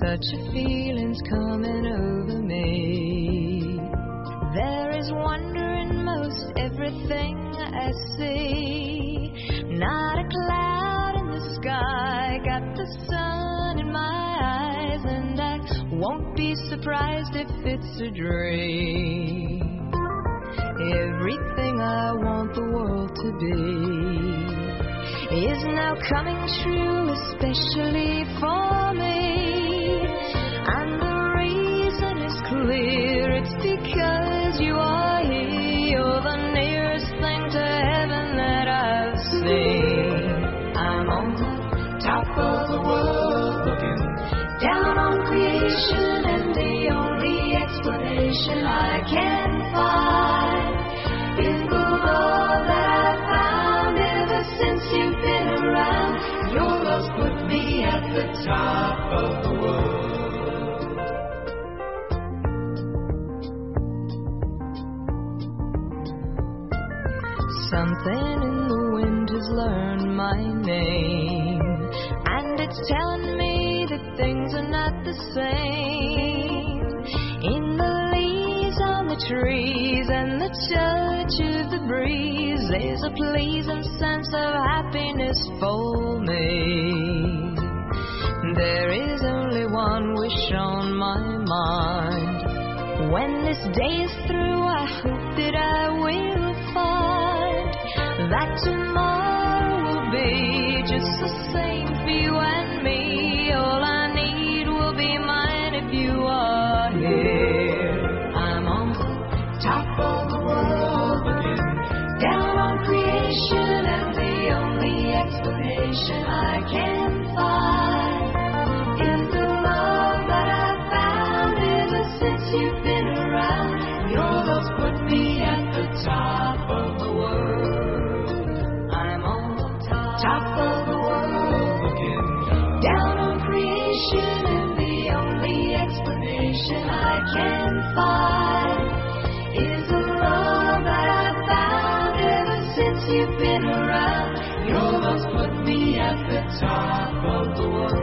such a feeling's coming over me. There is wonder in most everything I see. Not a cloud in the sky, got the sun in my eyes, and I won't be surprised if it's a dream. Everything I want the world to be is now coming true, especially for me. And the reason is clear, it's because you are here. You're the nearest thing to heaven that I've seen. I'm on the top of the world, looking down on creation, and the only explanation I can find is the love that I've found ever since you've been around. Your love's put me at the top of the world. Something in the wind has learned my name, and it's telling me that things are not the same. In the leaves on the trees and the touch of the breeze, there's a pleasing sense of happiness for me. There is only one wish on my mind. When this day is through, I hope that I will find that tomorrow will be just the same for you and me. All I need will be mine if you are here. I'm on the top of the world, looking down on creation, and the only explanation I can find is the love that I've found ever since you've been around. Your love's put me at the top of the world. I'm on the top of the world, looking down on creation, and the only explanation I can find is the love that I've found ever since you've been around. Your love's put me at the top of the world.